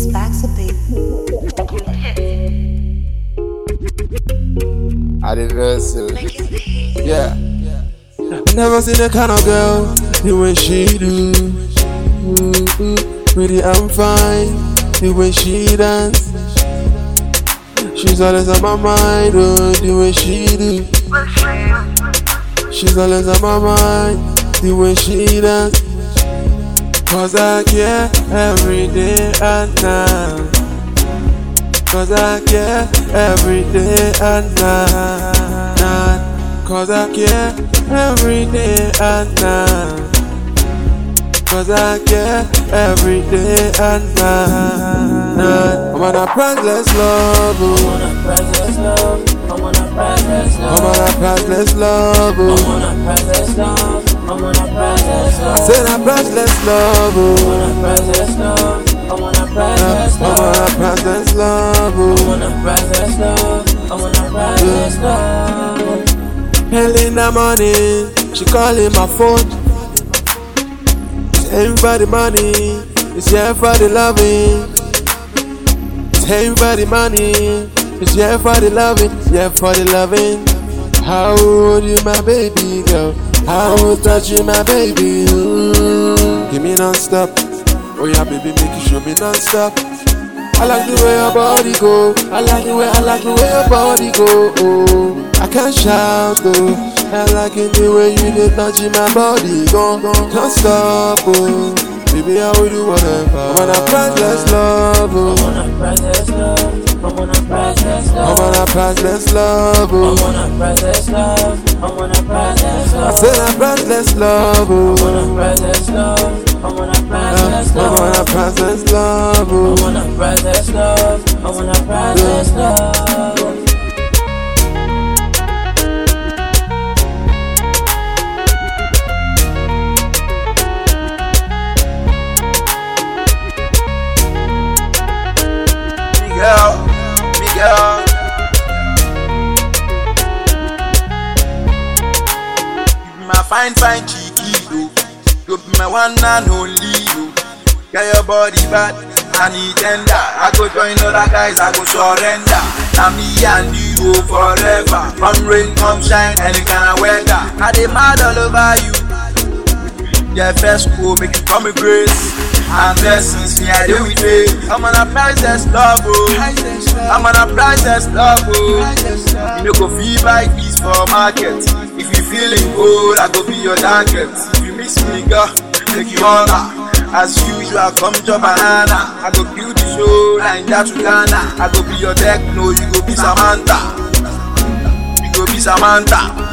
I didn't know so. Yeah. Never seen the kind of girl the way she do. Pretty and fine, the way she dance. She's always on my mind, oh, the way she do. She's always on my mind, the way she dance. Cause I care every day and night. Cause I care every day and night. Cause I care every day and night. Cause I care every day and night. I'm on a priceless love, oh. I'm on a priceless love. I'm on a priceless love. I'm on a priceless love, oh. I'm on a priceless love. I'm on a priceless love. I said a priceless love, oh. I'm on a priceless love. I'm on a priceless I'm on love. a priceless love, I'm oh. on a priceless love. I'm on a priceless love. Early in the morning, she calling my phone. It's everybody money, it's here for the loving. It's everybody money, it's here for the loving, yeah for the loving. How old you my baby girl? How old touch you my baby? Ooh. Give me non-stop. Oh yeah baby, make you show me non-stop. I like the way your body go. I like the way your body go. Oh, I can't shout though. I like it the way you dey touching my body. Don't stop, oh. Baby, I will do whatever. I'm on a priceless love, oh. I'm on a priceless love. I'm on a priceless love. I'm on a priceless love, oh. I'm on a priceless love. I'm on a priceless love. I said a priceless love, oh. I'm on a priceless love. I'm on a priceless I'm love. on a priceless love, oh. I'm on a priceless love. I'm on a priceless love. Miguel. You be my fine cheeky, you be my one and only, you. Get your body bad, I need tender. I go join other guys, I go surrender. Now me and you forever. Come rain, come shine, any kind of weather. I dey mad all over you. Yeah, first go make you come with grace. And blessings, me I do with it. I'm on a priceless love, oh. I'm on a priceless love, oh. You no go feel like this for market. If you feeling good, I go be your jacket. If you miss me, girl, make you honor. As usual, come to banana. I go build the show, like that to Ghana. I go be your techno, you go be Samantha. You go be Samantha.